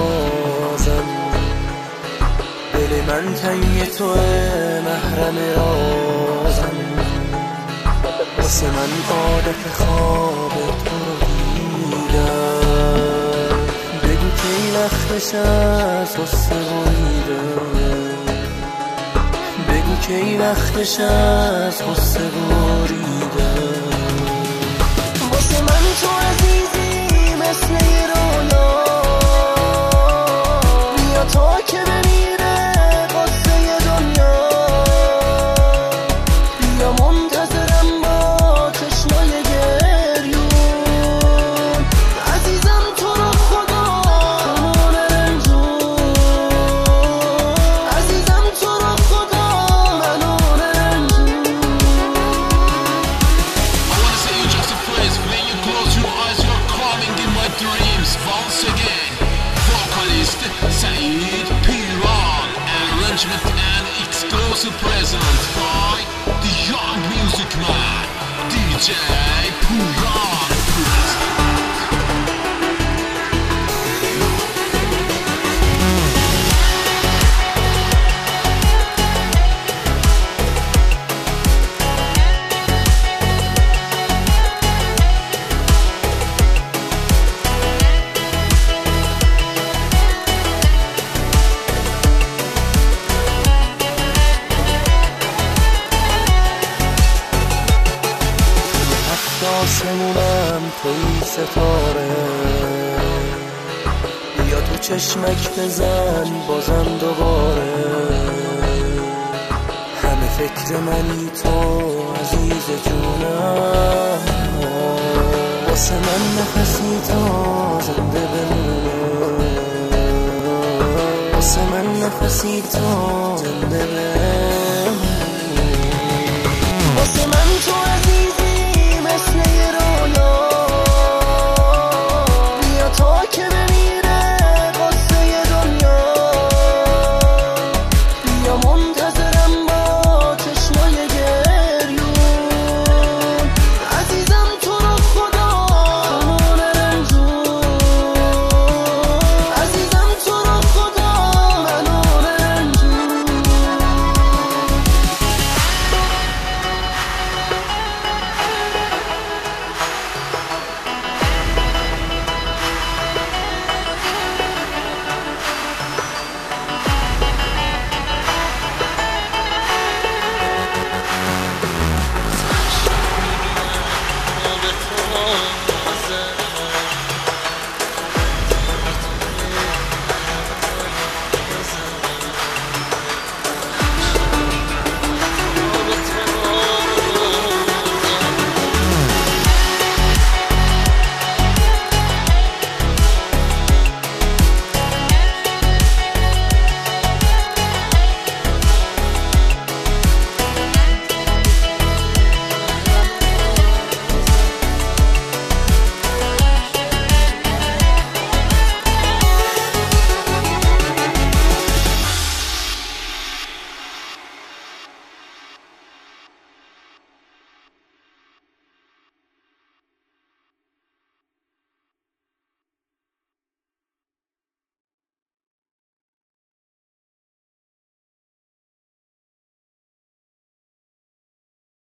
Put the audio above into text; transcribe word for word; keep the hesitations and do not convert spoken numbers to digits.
بازم، دل من تنگ توه محرم رازم، واسه من عادت خواب تو رو دیدم. بگو کی وقتش از غصه بریدم، بگو کی وقتش از غصه بریدم. واسه من تو عزیزی مثل یه رویا، بیا تا که بمیره قصه دنیا، بیا منتظرم با چشمای گریون. عزیزم تو رو خدا منو نرنجون، عزیزم تو رو خدا منو نرنجون. I wanna say you just a phrase. When you close your eyes, you're coming in my dreams once again. Vocalist Saeed Piran, arrangement and exclusive present by the young music man D J Piran. آسمونم توی ستاره، بیا تو چشمک بزن بازم دوباره. همه فکر منی تو عزیز جونم، واسه من نفسی تا زنده بمونه، واسه من نفسی تا زنده بمونه. واسه من تو